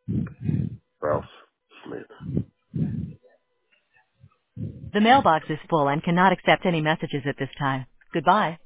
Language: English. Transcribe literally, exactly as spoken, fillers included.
Ralph Smith. The mailbox is full and cannot accept any messages at this time. Goodbye.